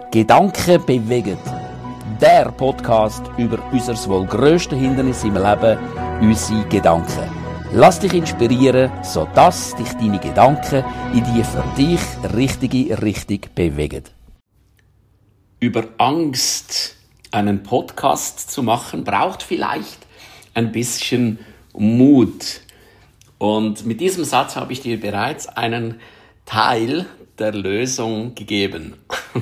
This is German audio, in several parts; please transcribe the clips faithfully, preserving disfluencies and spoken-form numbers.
Gedanken bewegen. Der Podcast über unser wohl grösstes Hindernis im Leben, unsere Gedanken. Lass dich inspirieren, sodass dich deine Gedanken in die für dich richtige Richtung bewegen. Über Angst einen Podcast zu machen, braucht vielleicht ein bisschen Mut. Und mit diesem Satz habe ich dir bereits einen Teil der Lösung gegeben.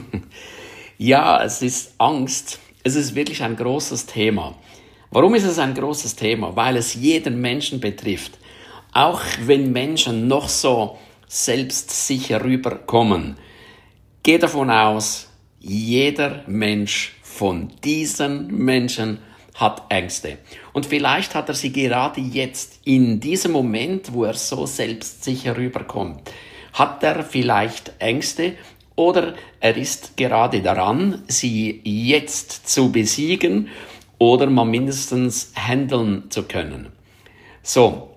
Ja, es ist Angst. Es ist wirklich ein großes Thema. Warum ist es ein großes Thema? Weil es jeden Menschen betrifft. Auch wenn Menschen noch so selbstsicher rüberkommen. Geh davon aus, jeder Mensch von diesen Menschen hat Ängste. Und vielleicht hat er sie gerade jetzt, in diesem Moment, wo er so selbstsicher rüberkommt, hat er vielleicht Ängste oder er ist gerade daran, sie jetzt zu besiegen oder mal mindestens handeln zu können. So,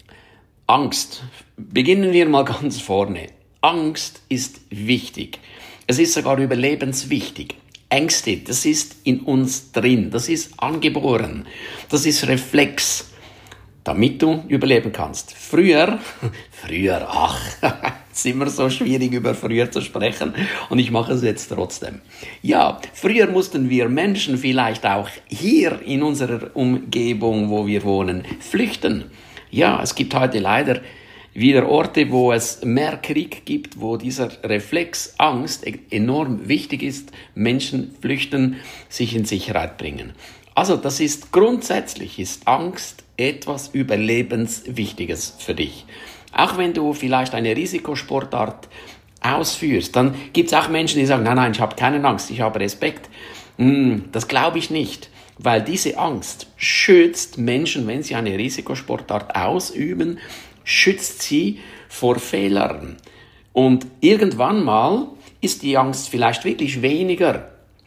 Angst. Beginnen wir mal ganz vorne. Angst ist wichtig. Es ist sogar überlebenswichtig. Ängste, das ist in uns drin, das ist angeboren, das ist Reflex, damit du überleben kannst. Früher, früher, ach, es ist immer so schwierig über früher zu sprechen und ich mache es jetzt trotzdem. Ja, früher mussten wir Menschen vielleicht auch hier in unserer Umgebung, wo wir wohnen, flüchten. Ja, es gibt heute leider wieder Orte, wo es mehr Krieg gibt, wo dieser Reflex Angst enorm wichtig ist. Menschen flüchten, sich in Sicherheit bringen. Also das ist grundsätzlich, ist Angst etwas Überlebenswichtiges für dich. Auch wenn du vielleicht eine Risikosportart ausführst, dann gibt es auch Menschen, die sagen, nein, nein, ich habe keine Angst, ich habe Respekt. Hm, das glaube ich nicht, weil diese Angst schützt Menschen, wenn sie eine Risikosportart ausüben, schützt sie vor Fehlern. Und irgendwann mal ist die Angst vielleicht wirklich weniger.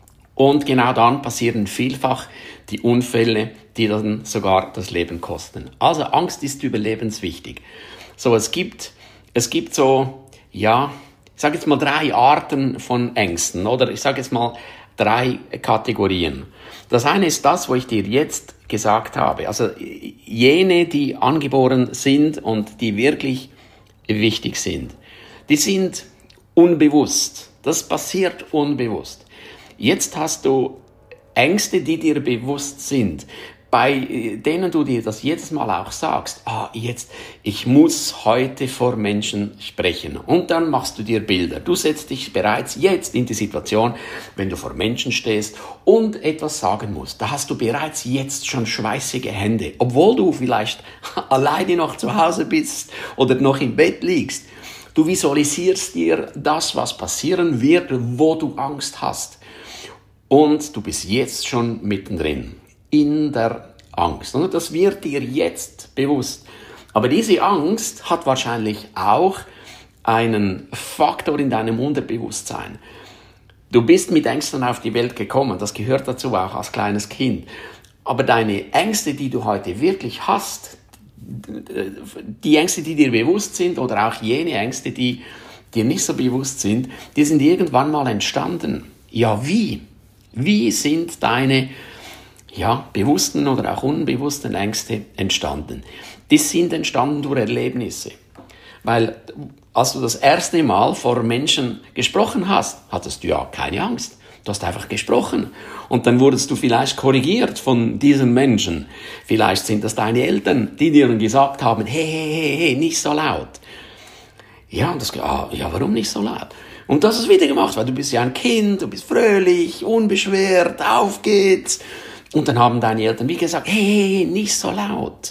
Und genau dann passieren vielfach die Unfälle, die dann sogar das Leben kosten. Also Angst ist überlebenswichtig. So, es gibt, es gibt so, ja, ich sage jetzt mal drei Arten von Ängsten oder ich sage jetzt mal drei Kategorien. Das eine ist das, wo ich dir jetzt gesagt habe. Also jene, die angeboren sind und die wirklich wichtig sind. Die sind unbewusst. Das passiert unbewusst. Jetzt hast du Ängste, die dir bewusst sind, bei denen du dir das jedes Mal auch sagst, ah, jetzt, ich muss heute vor Menschen sprechen. Und dann machst du dir Bilder. Du setzt dich bereits jetzt in die Situation, wenn du vor Menschen stehst und etwas sagen musst. Da hast du bereits jetzt schon schweißige Hände, obwohl du vielleicht alleine noch zu Hause bist oder noch im Bett liegst. Du visualisierst dir das, was passieren wird, wo du Angst hast. Und du bist jetzt schon mittendrin in der Angst. Und das wird dir jetzt bewusst. Aber diese Angst hat wahrscheinlich auch einen Faktor in deinem Unterbewusstsein. Du bist mit Ängsten auf die Welt gekommen, das gehört dazu auch als kleines Kind. Aber deine Ängste, die du heute wirklich hast, die Ängste, die dir bewusst sind oder auch jene Ängste, die dir nicht so bewusst sind, die sind irgendwann mal entstanden. Ja, wie? Wie sind deine ja, bewussten oder auch unbewussten Ängste entstanden? Die sind entstanden durch Erlebnisse. Weil als du das erste Mal vor Menschen gesprochen hast, hattest du ja keine Angst. Du hast einfach gesprochen. Und dann wurdest du vielleicht korrigiert von diesen Menschen. Vielleicht sind das deine Eltern, die dir gesagt haben, hey, hey, hey, hey, nicht so laut. Ja, und das, ah, ja, warum nicht so laut? Und du hast es wieder gemacht, weil du bist ja ein Kind, du bist fröhlich, unbeschwert, auf geht's. Und dann haben deine Eltern wie gesagt, hey, nicht so laut.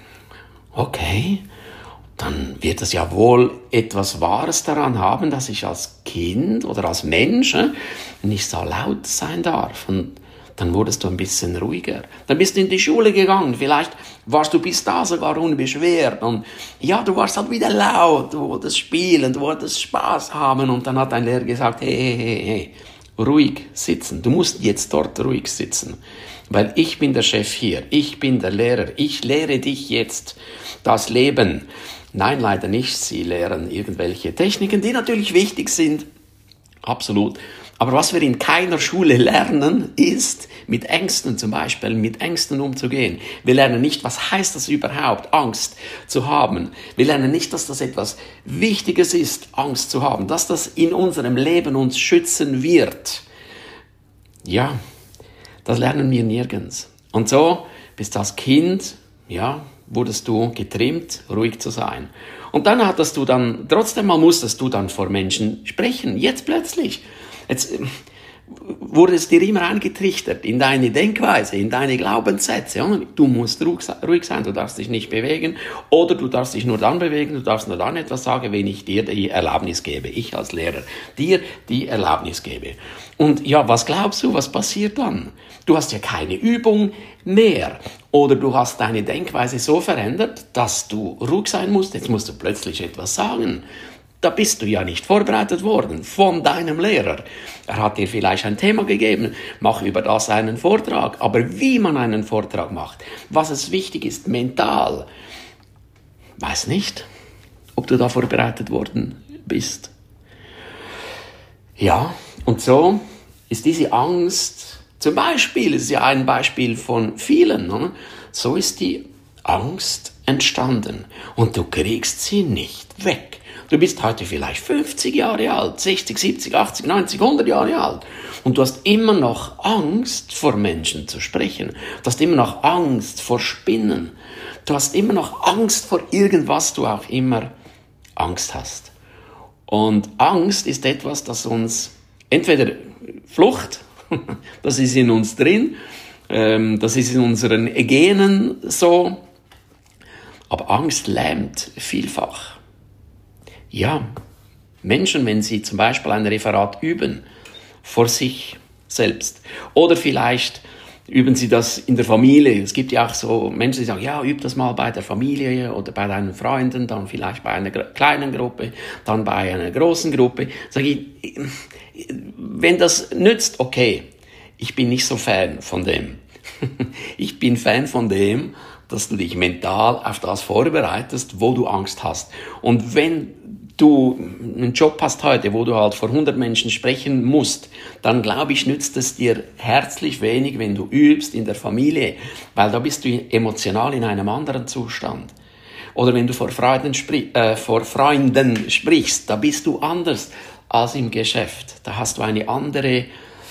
Okay, dann wird es ja wohl etwas Wahres daran haben, dass ich als Kind oder als Mensch nicht so laut sein darf. Und dann wurdest du ein bisschen ruhiger. Dann bist du in die Schule gegangen. Vielleicht warst du bis da sogar unbeschwert. Und ja, du warst halt wieder laut. Du wolltest spielen, du wolltest Spaß haben. Und dann hat dein Lehrer gesagt, hey, hey, hey, hey, ruhig sitzen. Du musst jetzt dort ruhig sitzen. Weil ich bin der Chef hier. Ich bin der Lehrer. Ich lehre dich jetzt das Leben. Nein, leider nicht. Sie lehren irgendwelche Techniken, die natürlich wichtig sind. absolut. Aber was wir in keiner Schule lernen, ist, mit Ängsten zum Beispiel, mit Ängsten umzugehen. Wir lernen nicht, was heißt das überhaupt, Angst zu haben. Wir lernen nicht, dass das etwas Wichtiges ist, Angst zu haben, dass das in unserem Leben uns schützen wird. Ja, das lernen wir nirgends. Und so bist du als Kind, ja, wurdest du getrimmt, ruhig zu sein. Und dann hattest du dann, trotzdem mal musstest du dann vor Menschen sprechen, jetzt plötzlich. Jetzt wurde es dir immer eingetrichtert in deine Denkweise, in deine Glaubenssätze. Du musst ruhig sein, du darfst dich nicht bewegen oder du darfst dich nur dann bewegen, du darfst nur dann etwas sagen, wenn ich dir die Erlaubnis gebe, ich als Lehrer, dir die Erlaubnis gebe. Und ja, was glaubst du, was passiert dann? Du hast ja keine Übung mehr oder du hast deine Denkweise so verändert, dass du ruhig sein musst, jetzt musst du plötzlich etwas sagen. Da bist du ja nicht vorbereitet worden von deinem Lehrer. Er hat dir vielleicht ein Thema gegeben, mach über das einen Vortrag. Aber wie man einen Vortrag macht, was es wichtig ist, mental, weiß nicht, ob du da vorbereitet worden bist. Ja, und so ist diese Angst, zum Beispiel, es ist ja ein Beispiel von vielen, ne? So ist die Angst entstanden und du kriegst sie nicht weg. Du bist heute vielleicht fünfzig Jahre alt, sechzig, siebzig, achtzig, neunzig, hundert Jahre alt und du hast immer noch Angst, vor Menschen zu sprechen. Du hast immer noch Angst vor Spinnen. Du hast immer noch Angst vor irgendwas du auch immer Angst hast. Und Angst ist etwas, das uns entweder Flucht, das ist in uns drin, das ist in unseren Genen so, aber Angst lähmt vielfach. Ja, Menschen, wenn sie zum Beispiel ein Referat üben, vor sich selbst. Oder vielleicht üben sie das in der Familie. Es gibt ja auch so Menschen, die sagen, ja, üb das mal bei der Familie oder bei deinen Freunden, dann vielleicht bei einer kleinen Gruppe, dann bei einer großen Gruppe. Sag ich, wenn das nützt, okay, ich bin nicht so Fan von dem. Ich bin Fan von dem, dass du dich mental auf das vorbereitest, wo du Angst hast. Und wenn du einen Job hast heute, wo du halt vor hundert Menschen sprechen musst, dann glaube ich, nützt es dir herzlich wenig, wenn du übst in der Familie, weil da bist du emotional in einem anderen Zustand. Oder wenn du vor Freunden, spri- äh, vor Freunden sprichst, da bist du anders als im Geschäft. Da hast du eine andere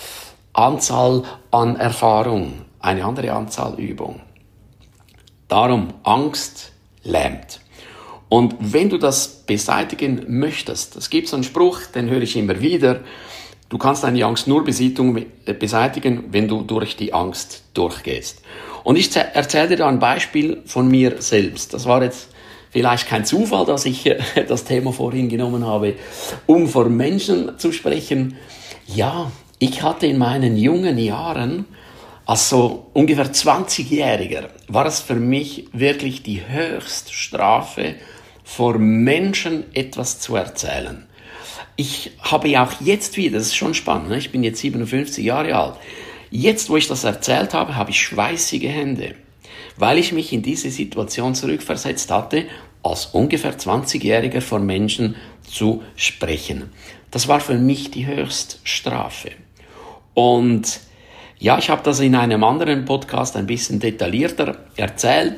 Anzahl an Erfahrung, eine andere Anzahl Übung. Darum, Angst lähmt. Und wenn du das beseitigen möchtest, es gibt so einen Spruch, den höre ich immer wieder, du kannst deine Angst nur beseitigen, wenn du durch die Angst durchgehst. Und ich erzähle dir da ein Beispiel von mir selbst. Das war jetzt vielleicht kein Zufall, dass ich das Thema vorhin genommen habe, um vor Menschen zu sprechen. Ja, ich hatte in meinen jungen Jahren, als so ungefähr zwanzigjähriger, war es für mich wirklich die höchste Strafe, vor Menschen etwas zu erzählen. Ich habe ja auch jetzt wieder, das ist schon spannend, ich bin jetzt siebenundfünfzig Jahre alt, jetzt, wo ich das erzählt habe, habe ich schweißige Hände, weil ich mich in diese Situation zurückversetzt hatte, als ungefähr zwanzigjähriger vor Menschen zu sprechen. Das war für mich die Höchststrafe. Und ja, ich habe das in einem anderen Podcast ein bisschen detaillierter erzählt,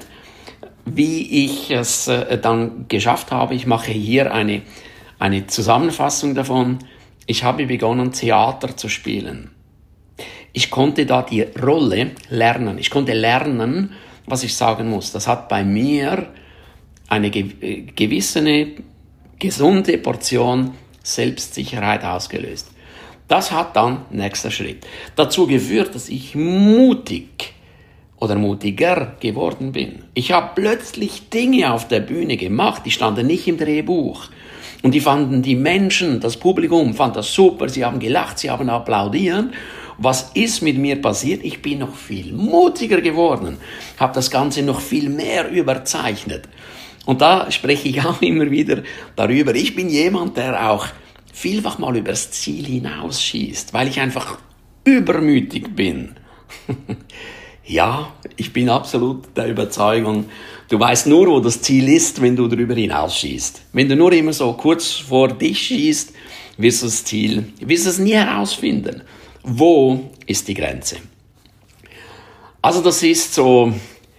wie ich es äh, dann geschafft habe. Ich mache hier eine, eine Zusammenfassung davon. Ich habe begonnen, Theater zu spielen. Ich konnte da die Rolle lernen. Ich konnte lernen, was ich sagen muss. Das hat bei mir eine ge- gewisse, gesunde Portion Selbstsicherheit ausgelöst. Das hat dann, nächster Schritt, dazu geführt, dass ich mutig oder mutiger geworden bin. Ich habe plötzlich Dinge auf der Bühne gemacht, die standen nicht im Drehbuch. Und die fanden die Menschen, das Publikum fand das super, sie haben gelacht, sie haben applaudiert. Was ist mit mir passiert? Ich bin noch viel mutiger geworden, habe das Ganze noch viel mehr überzeichnet. Und da spreche ich auch immer wieder darüber. Ich bin jemand, der auch vielfach mal übers Ziel hinausschießt, weil ich einfach übermütig bin. Ja, ich bin absolut der Überzeugung, du weißt nur, wo das Ziel ist, wenn du darüber hinausschießt. Wenn du nur immer so kurz vor dich schießt, wirst du das Ziel, wirst du es nie herausfinden. Wo ist die Grenze? Also das ist so,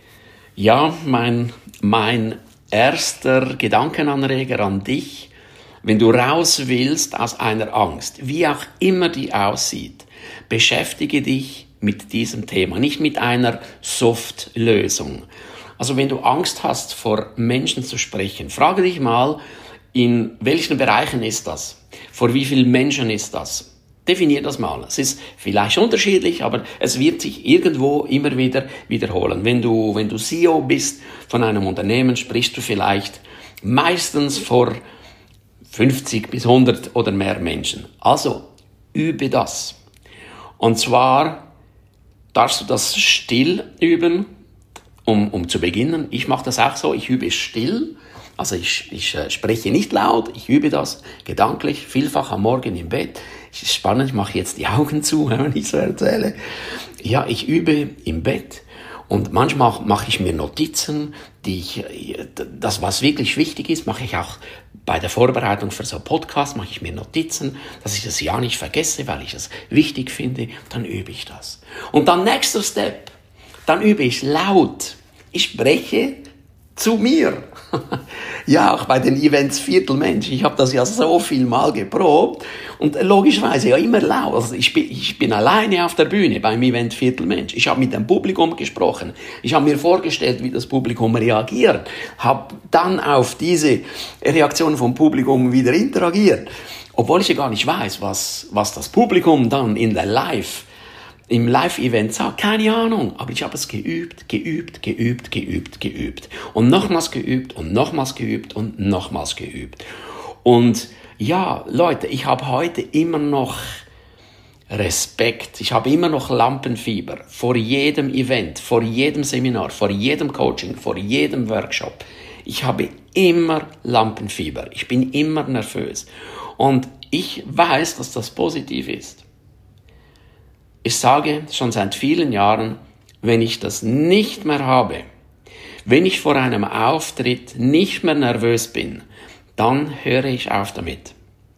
ja, mein, mein erster Gedankenanreger an dich, wenn du raus willst aus einer Angst, wie auch immer die aussieht, beschäftige dich mit diesem Thema, nicht mit einer Soft-Lösung. Also wenn du Angst hast, vor Menschen zu sprechen, frage dich mal, in welchen Bereichen ist das? Vor wie vielen Menschen ist das? Definier das mal. Es ist vielleicht unterschiedlich, aber es wird sich irgendwo immer wieder wiederholen. Wenn du, wenn du C E O bist von einem Unternehmen, sprichst du vielleicht meistens vor fünfzig bis hundert oder mehr Menschen. Also übe das. Und zwar darfst du das still üben, um, um zu beginnen. Ich mache das auch so, ich übe still. Also ich, ich äh, spreche nicht laut, ich übe das gedanklich, vielfach am Morgen im Bett. Es ist spannend, ich mache jetzt die Augen zu, wenn ich so erzähle. Ja, ich übe im Bett und manchmal mache ich mir Notizen, die ich, das was wirklich wichtig ist, mache ich auch bei der Vorbereitung für so einen Podcast, mache ich mir Notizen, dass ich das ja nicht vergesse, weil ich es wichtig finde, dann übe ich das. Und dann nächster Step, dann übe ich laut. Ich spreche zu mir. Ja, auch bei den Events Viertelmensch. Ich habe das ja so viel Mal geprobt und logischerweise ja immer laut. Also ich bin, ich bin alleine auf der Bühne beim Event Viertelmensch. Ich habe mit dem Publikum gesprochen. Ich habe mir vorgestellt, wie das Publikum reagiert. Habe dann auf diese Reaktion vom Publikum wieder interagiert. Obwohl ich ja gar nicht weiß, was, was das Publikum dann in der Live im Live-Event sagt, keine Ahnung, aber ich habe es geübt, geübt, geübt, geübt, geübt und nochmals geübt und nochmals geübt und nochmals geübt. Und ja, Leute, ich habe heute immer noch Respekt, ich habe immer noch Lampenfieber vor jedem Event, vor jedem Seminar, vor jedem Coaching, vor jedem Workshop. Ich habe immer Lampenfieber, ich bin immer nervös und ich weiß, dass das positiv ist. Ich sage schon seit vielen Jahren, wenn ich das nicht mehr habe, wenn ich vor einem Auftritt nicht mehr nervös bin, dann höre ich auf damit.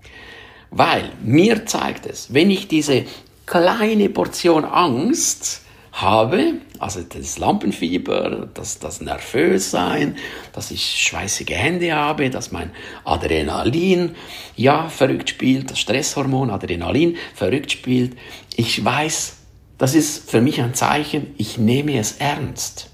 Weil mir zeigt es, wenn ich diese kleine Portion Angst habe, also das Lampenfieber, das, das Nervössein, dass ich schweißige Hände habe, dass mein Adrenalin ja verrückt spielt, das Stresshormon Adrenalin verrückt spielt. Ich weiß, das ist für mich ein Zeichen, ich nehme es ernst.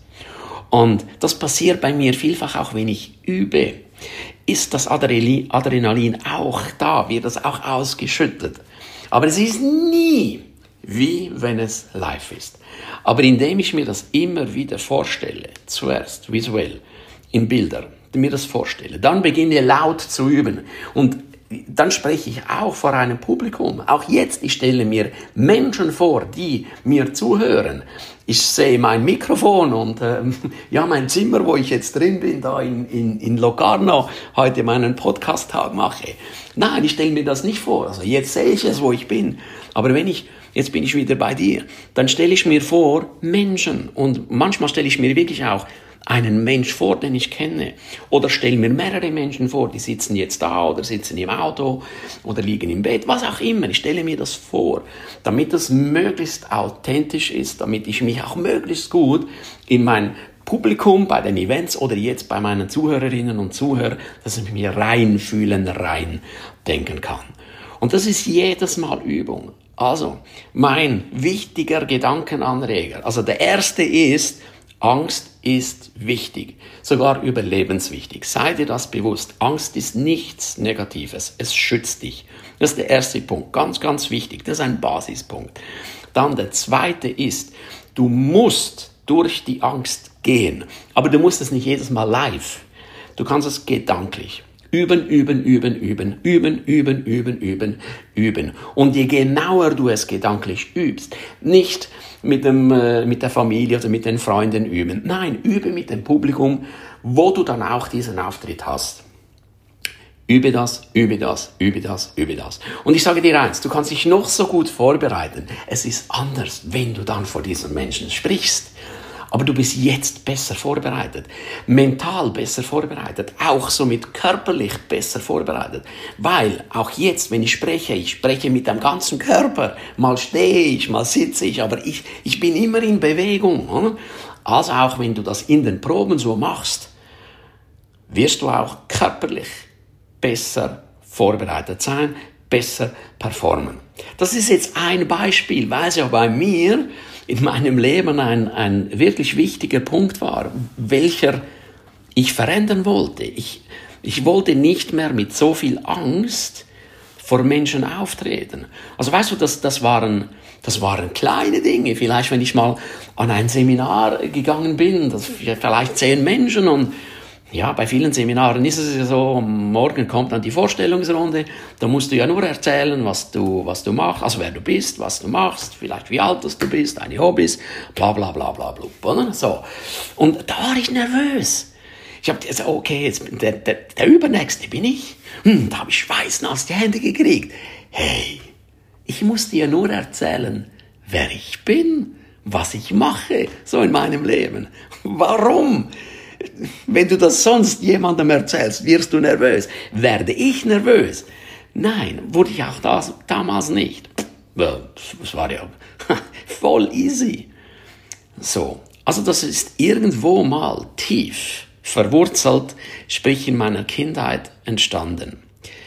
Und das passiert bei mir vielfach auch, wenn ich übe. Ist das Adrenalin auch da, wird das auch ausgeschüttet. Aber es ist nie wie wenn es live ist. Aber indem ich mir das immer wieder vorstelle, zuerst visuell, in Bildern, mir das vorstelle, dann beginne laut zu üben und dann spreche ich auch vor einem Publikum. Auch jetzt, ich stelle mir Menschen vor, die mir zuhören. Ich sehe mein Mikrofon und ähm, ja, mein Zimmer, wo ich jetzt drin bin, da in, in, in Locarno, heute meinen Podcast-Tag mache. Nein, ich stelle mir das nicht vor. Also jetzt sehe ich es, wo ich bin. Aber wenn ich, jetzt bin ich wieder bei dir, dann stelle ich mir vor Menschen. Und manchmal stelle ich mir wirklich auch einen Mensch vor, den ich kenne. Oder stelle mir mehrere Menschen vor, die sitzen jetzt da oder sitzen im Auto oder liegen im Bett, was auch immer. Ich stelle mir das vor, damit das möglichst authentisch ist, damit ich mich auch möglichst gut in mein Publikum bei den Events oder jetzt bei meinen Zuhörerinnen und Zuhörern, dass ich mich reinfühlen, rein denken kann. Und das ist jedes Mal Übung. Also, mein wichtiger Gedankenanreger, also der erste ist, Angst ist wichtig, sogar überlebenswichtig. Sei dir das bewusst. Angst ist nichts Negatives. Es schützt dich. Das ist der erste Punkt. Ganz, ganz wichtig. Das ist ein Basispunkt. Dann der zweite ist, du musst durch die Angst gehen. Aber du musst es nicht jedes Mal live. Du kannst es gedanklich. Üben, üben, üben, üben, üben, üben, üben, üben, üben. Und je genauer du es gedanklich übst, nicht mit, dem, äh, mit der Familie oder mit den Freunden üben. Nein, übe mit dem Publikum, wo du dann auch diesen Auftritt hast. Übe das, übe das, übe das, übe das. Und ich sage dir eins, du kannst dich noch so gut vorbereiten. Es ist anders, wenn du dann vor diesen Menschen sprichst. aber du bist jetzt besser vorbereitet, mental besser vorbereitet, auch somit körperlich besser vorbereitet, weil auch jetzt, wenn ich spreche, ich spreche mit dem ganzen Körper, mal stehe ich, mal sitze ich, aber ich, ich bin immer in Bewegung. Oder? Also auch wenn du das in den Proben so machst, wirst du auch körperlich besser vorbereitet sein, besser performen. Das ist jetzt ein Beispiel, weil es ja bei mir in meinem Leben ein, ein wirklich wichtiger Punkt war, welcher ich verändern wollte. Ich, ich wollte nicht mehr mit so viel Angst vor Menschen auftreten. Also weißt du, das, das, waren, das waren kleine Dinge. Vielleicht, wenn ich mal an ein Seminar gegangen bin, das vielleicht zehn Menschen und ja, bei vielen Seminaren ist es ja so, morgen kommt dann die Vorstellungsrunde, da musst du ja nur erzählen, was du, was du machst, also wer du bist, was du machst, vielleicht wie alt du bist, deine Hobbys, bla bla bla bla bla, oder? So. Und da war ich nervös. Ich habe gesagt, okay, jetzt der, der, der Übernächste bin ich. Hm, da habe ich schweißnass die Hände gekriegt. Hey, ich muss dir nur erzählen, wer ich bin, was ich mache, so in meinem Leben. Warum? Wenn du das sonst jemandem erzählst, wirst du nervös. Werde ich nervös? Nein, wurde ich auch das, damals nicht. Das war ja voll easy. So, also das ist irgendwo mal tief verwurzelt, sprich in meiner Kindheit entstanden.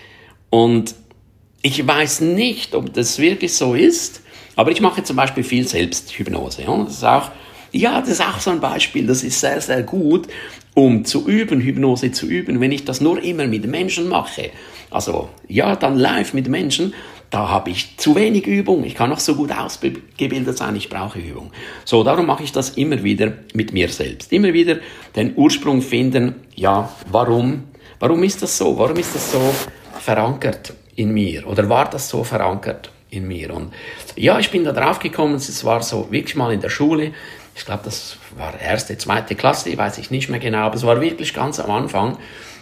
Und ich weiß nicht, ob das wirklich so ist, aber ich mache zum Beispiel viel Selbsthypnose. Ja? Das ist auch Ja, das ist auch so ein Beispiel, das ist sehr, sehr gut, um zu üben, Hypnose zu üben, wenn ich das nur immer mit Menschen mache. Also, ja, dann live mit Menschen, da habe ich zu wenig Übung, ich kann noch so gut ausgebildet sein, ich brauche Übung. So, darum mache ich das immer wieder mit mir selbst. Immer wieder den Ursprung finden, ja, warum, warum ist das so? Warum ist das so verankert in mir? Oder war das so verankert in mir? Und ja, ich bin da drauf gekommen, es war so wirklich mal in der Schule. Ich glaube, das war erste, zweite Klasse, weiß ich nicht mehr genau, aber es war wirklich ganz am Anfang.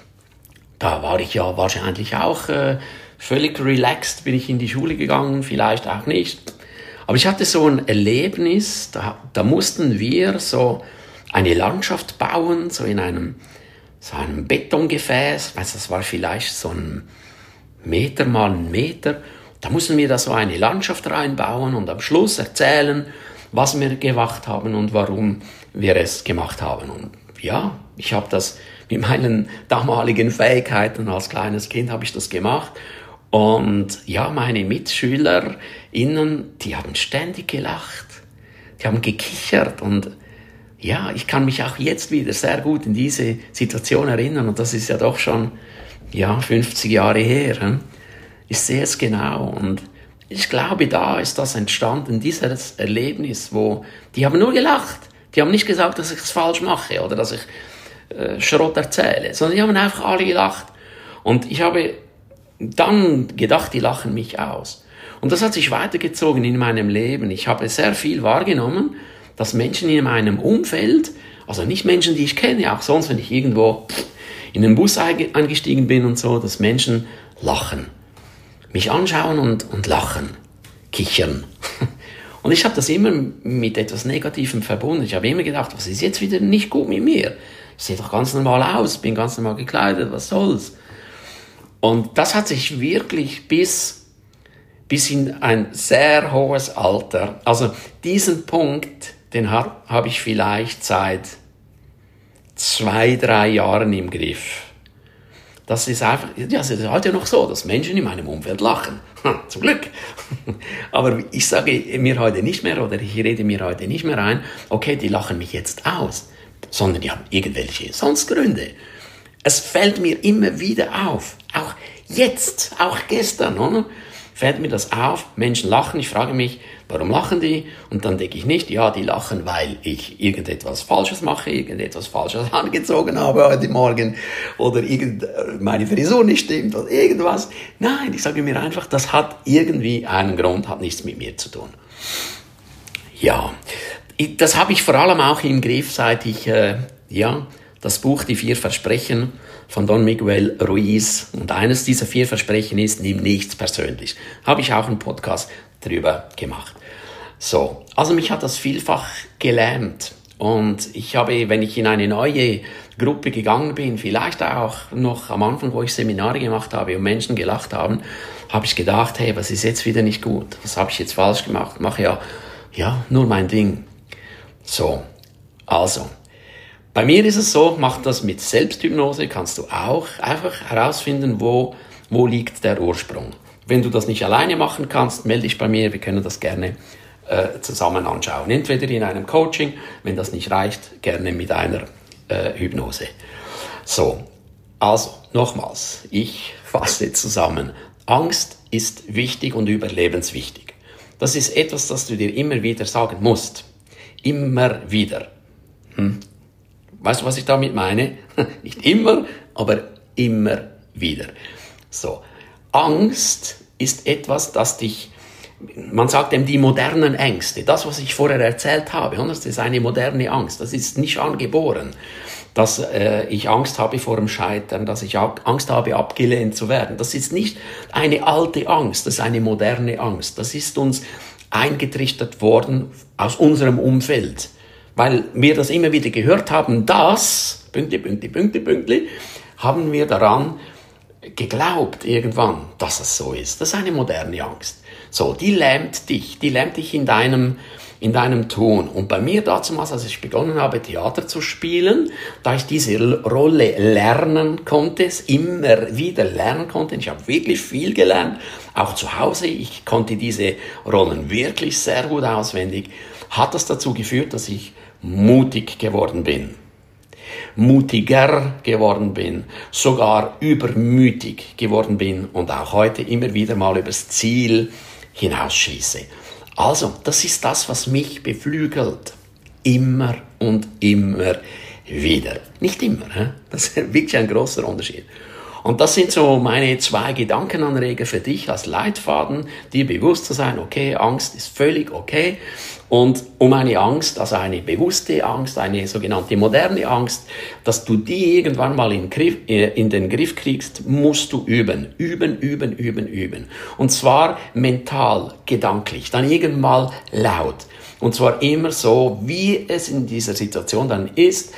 Da war ich ja wahrscheinlich auch äh, völlig relaxed, bin ich in die Schule gegangen, vielleicht auch nicht. Aber ich hatte so ein Erlebnis, da, da mussten wir so eine Landschaft bauen, so in einem, so einem Betongefäß, weiß, das war vielleicht so ein Meter mal ein Meter. Da mussten wir da so eine Landschaft reinbauen und am Schluss erzählen, was wir gemacht haben und warum wir es gemacht haben. Und ja, ich habe das mit meinen damaligen Fähigkeiten als kleines Kind habe ich das gemacht. Und ja, meine MitschülerInnen, die haben ständig gelacht, die haben gekichert und ja, ich kann mich auch jetzt wieder sehr gut in diese Situation erinnern und das ist ja doch schon ja fünfzig Jahre her. Hm? Ich sehe es genau und ich glaube, da ist das entstanden, dieses Erlebnis, wo die haben nur gelacht. Die haben nicht gesagt, dass ich es falsch mache oder dass ich äh, Schrott erzähle, sondern die haben einfach alle gelacht. Und ich habe dann gedacht, die lachen mich aus. Und das hat sich weitergezogen in meinem Leben. Ich habe sehr viel wahrgenommen, dass Menschen in meinem Umfeld, also nicht Menschen, die ich kenne, auch sonst, wenn ich irgendwo in den Bus eingestiegen bin und so, dass Menschen lachen. Mich anschauen und, und lachen, kichern. Und ich habe das immer mit etwas Negativem verbunden. Ich habe immer gedacht, was ist jetzt wieder nicht gut mit mir? Ich sehe doch ganz normal aus, bin ganz normal gekleidet, was soll's? Und das hat sich wirklich bis, bis in ein sehr hohes Alter, also diesen Punkt, den habe hab ich vielleicht seit zwei, drei Jahren im Griff. Das ist einfach, ja, es ist heute noch so, dass Menschen in meinem Umfeld lachen. Zum Glück. Aber ich sage mir heute nicht mehr, oder ich rede mir heute nicht mehr ein, okay, die lachen mich jetzt aus, sondern die haben irgendwelche sonst Gründe. Es fällt mir immer wieder auf, auch jetzt, auch gestern, oder? Fällt mir das auf, Menschen lachen, ich frage mich, warum lachen die? Und dann denke ich nicht, ja, die lachen, weil ich irgendetwas Falsches mache, irgendetwas Falsches angezogen habe heute Morgen oder irgend, meine Frisur nicht stimmt oder irgendwas. Nein, ich sage mir einfach, das hat irgendwie einen Grund, hat nichts mit mir zu tun. Ja, das habe ich vor allem auch im Griff, seit ich, äh, ja, das Buch Die vier Versprechen von Don Miguel Ruiz. Und eines dieser vier Versprechen ist, nimm nichts persönlich. Habe ich auch einen Podcast drüber gemacht. So, also mich hat das vielfach gelähmt. Und ich habe, wenn ich in eine neue Gruppe gegangen bin, vielleicht auch noch am Anfang, wo ich Seminare gemacht habe und Menschen gelacht haben, habe ich gedacht, hey, was ist jetzt wieder nicht gut? Was habe ich jetzt falsch gemacht? Mache ja, ja, nur mein Ding. So, also, bei mir ist es so, mach das mit Selbsthypnose, kannst du auch einfach herausfinden, wo, wo liegt der Ursprung. Wenn du das nicht alleine machen kannst, melde dich bei mir, wir können das gerne äh, zusammen anschauen. Entweder in einem Coaching, wenn das nicht reicht, gerne mit einer äh, Hypnose. So, also nochmals, ich fasse zusammen. Angst ist wichtig und überlebenswichtig. Das ist etwas, das du dir immer wieder sagen musst. Immer wieder. Hm? Weißt du, was ich damit meine? Nicht immer, aber immer wieder. So. Angst ist etwas, das dich, man sagt eben die modernen Ängste, das, was ich vorher erzählt habe, das ist eine moderne Angst, das ist nicht angeboren, dass äh, ich Angst habe vor dem Scheitern, dass ich Angst habe, abgelehnt zu werden. Das ist nicht eine alte Angst, das ist eine moderne Angst. Das ist uns eingetrichtert worden aus unserem Umfeld, weil wir das immer wieder gehört haben, das, Pünktli, Pünktli, Pünktli, Pünktli, haben wir daran geglaubt irgendwann, dass es so ist. Das ist eine moderne Angst. So, die lähmt dich, die lähmt dich in deinem, in deinem Tun. Und bei mir damals, als ich begonnen habe, Theater zu spielen, da ich diese Rolle lernen konnte, es immer wieder lernen konnte, ich habe wirklich viel gelernt, auch zu Hause, ich konnte diese Rollen wirklich sehr gut auswendig, hat das dazu geführt, dass ich mutig geworden bin. Mutiger geworden bin, sogar übermütig geworden bin und auch heute immer wieder mal übers Ziel hinausschieße. Also, das ist das, was mich beflügelt. Immer und immer wieder. Nicht immer, das ist wirklich ein großer Unterschied. Und das sind so meine zwei Gedankenanreger für dich als Leitfaden, dir bewusst zu sein, okay, Angst ist völlig okay. Und um eine Angst, also eine bewusste Angst, eine sogenannte moderne Angst, dass du die irgendwann mal in, Griff, in den Griff kriegst, musst du üben. Üben, üben, üben, üben. Und zwar mental, gedanklich, dann irgendwann mal laut. Und zwar immer so, wie es in dieser Situation dann ist,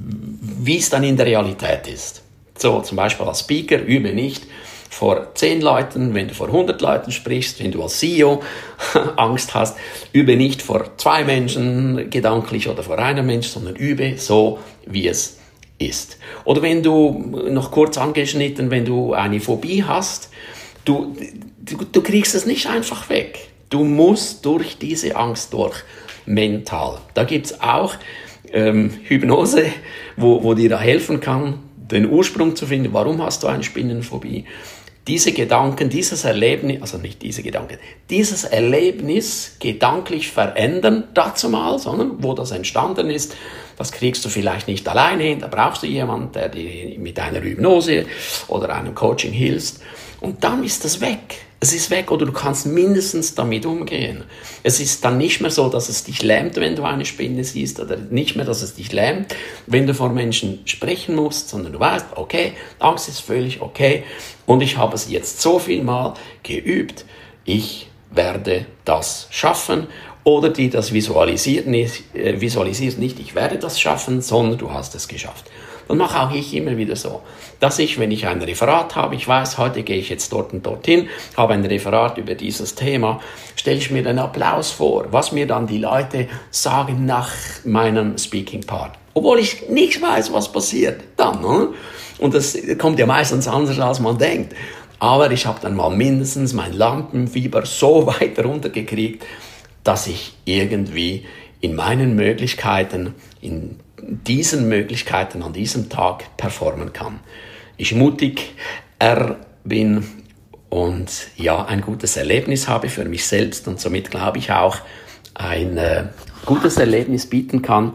wie es dann in der Realität ist. So, zum Beispiel als Speaker, übe nicht vor zehn Leuten, wenn du vor hundert Leuten sprichst, wenn du als C E O Angst hast, übe nicht vor zwei Menschen gedanklich oder vor einem Mensch, sondern übe so, wie es ist. Oder wenn du, noch kurz angeschnitten, wenn du eine Phobie hast, du, du, du kriegst es nicht einfach weg. Du musst durch diese Angst durch, mental. Da gibt's auch ähm, Hypnose, wo, wo dir da helfen kann, den Ursprung zu finden, warum hast du eine Spinnenphobie? Diese Gedanken, dieses Erlebnis, also nicht diese Gedanken, dieses Erlebnis gedanklich verändern, dazu mal, sondern wo das entstanden ist, das kriegst du vielleicht nicht alleine hin, da brauchst du jemanden, der dir mit einer Hypnose oder einem Coaching hilft und dann ist das weg. Es ist weg oder du kannst mindestens damit umgehen. Es ist dann nicht mehr so, dass es dich lähmt, wenn du eine Spinne siehst oder nicht mehr, dass es dich lähmt, wenn du vor Menschen sprechen musst, sondern du weißt, okay, Angst ist völlig okay und ich habe es jetzt so viel Mal geübt, ich werde das schaffen. Oder die das visualisiert nicht, äh, visualisiert nicht, ich werde das schaffen, sondern du hast es geschafft. Und mache auch ich immer wieder so, dass ich, wenn ich ein Referat habe, ich weiß, heute gehe ich jetzt dort und dorthin, habe ein Referat über dieses Thema, stelle ich mir den Applaus vor, was mir dann die Leute sagen nach meinem Speaking Part. Obwohl ich nicht weiß, was passiert dann. Ne? Und das kommt ja meistens anders, als man denkt. Aber ich habe dann mal mindestens mein Lampenfieber so weit runtergekriegt, dass ich irgendwie in meinen Möglichkeiten, in diesen Möglichkeiten an diesem Tag performen kann. Ich mutig er bin und ja, ein gutes Erlebnis habe für mich selbst und somit glaube ich auch ein äh, gutes Erlebnis bieten kann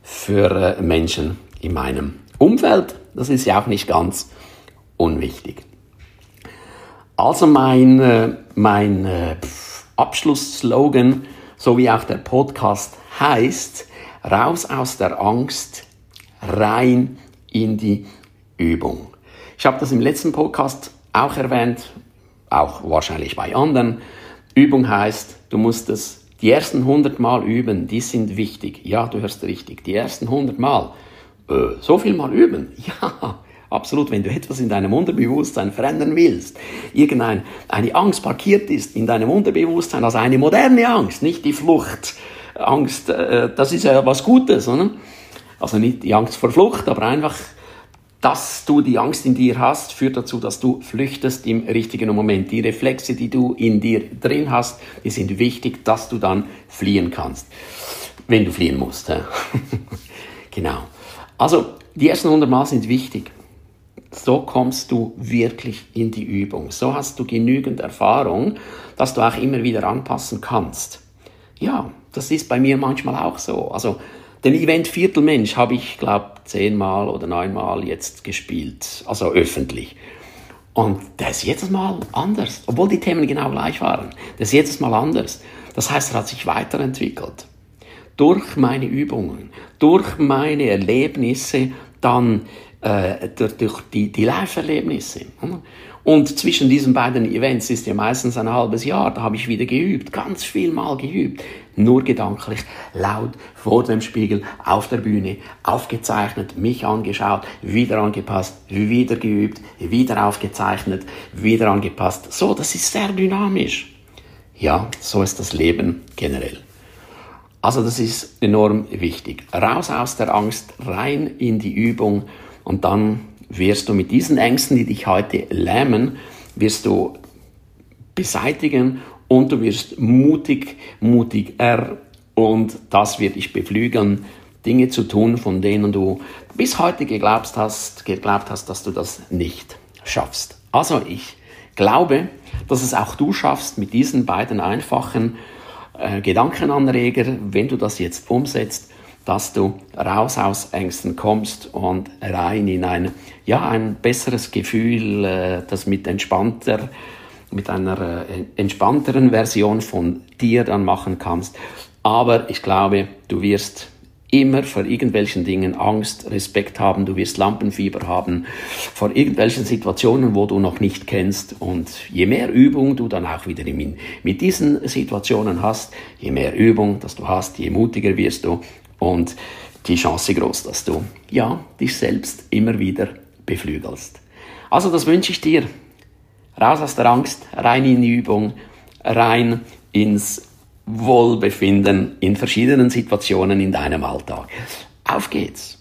für äh, Menschen in meinem Umfeld. Das ist ja auch nicht ganz unwichtig. Also mein, äh, mein äh, Abschlussslogan, so wie auch der Podcast heißt, raus aus der Angst, rein in die Übung. Ich habe das im letzten Podcast auch erwähnt, auch wahrscheinlich bei anderen. Übung heißt, du musst es Die ersten hundert Mal üben, die sind wichtig. Ja, du hörst richtig. Die ersten hundert Mal. Äh, so viel mal üben? Ja, absolut. Wenn du etwas in deinem Unterbewusstsein verändern willst, irgendeine eine Angst parkiert ist in deinem Unterbewusstsein, also eine moderne Angst, nicht die Fluchtangst, äh, das ist ja was Gutes, oder? Also nicht die Angst vor Flucht, aber einfach, dass du die Angst in dir hast, führt dazu, dass du flüchtest im richtigen Moment. Die Reflexe, die du in dir drin hast, die sind wichtig, dass du dann fliehen kannst. Wenn du fliehen musst. Ja. Genau. Also, die ersten hundert Mal sind wichtig. So kommst du wirklich in die Übung. So hast du genügend Erfahrung, dass du auch immer wieder anpassen kannst. Ja, das ist bei mir manchmal auch so. Also, den Event Viertelmensch habe ich, glaube ich, zehnmal oder neunmal jetzt gespielt, also öffentlich. Und der ist jedes Mal anders, obwohl die Themen genau gleich waren. Der ist jedes Mal anders. Das heißt, er hat sich weiterentwickelt. Durch meine Übungen, durch meine Erlebnisse, dann äh, durch die, die Live-Erlebnisse. Und zwischen diesen beiden Events ist ja meistens ein halbes Jahr, da habe ich wieder geübt, ganz viel mal geübt. Nur gedanklich, laut, vor dem Spiegel, auf der Bühne, aufgezeichnet, mich angeschaut, wieder angepasst, wieder geübt, wieder aufgezeichnet, wieder angepasst. So, das ist sehr dynamisch. Ja, so ist das Leben generell. Also das ist enorm wichtig. Raus aus der Angst, rein in die Übung und dann wirst du mit diesen Ängsten, die dich heute lähmen, wirst du beseitigen und du wirst mutig, mutiger und das wird dich beflügeln, Dinge zu tun, von denen du bis heute geglaubt hast, geglaubt hast, dass du das nicht schaffst. Also ich glaube, dass es auch du schaffst mit diesen beiden einfachen äh, Gedankenanreger, wenn du das jetzt umsetzt, dass du raus aus Ängsten kommst und rein in ein, ja, ein besseres Gefühl, äh, das mit entspannter, mit einer äh, entspannteren Version von dir dann machen kannst. Aber ich glaube, du wirst immer vor irgendwelchen Dingen Angst, Respekt haben, du wirst Lampenfieber haben, vor irgendwelchen Situationen, wo du noch nicht kennst. Und je mehr Übung du dann auch wieder in, mit diesen Situationen hast, je mehr Übung, dass du hast, je mutiger wirst du. Und die Chance groß, dass du, ja, dich selbst immer wieder beflügelst. Also das wünsche ich dir. Raus aus der Angst, rein in die Übung, rein ins Wohlbefinden in verschiedenen Situationen in deinem Alltag. Auf geht's!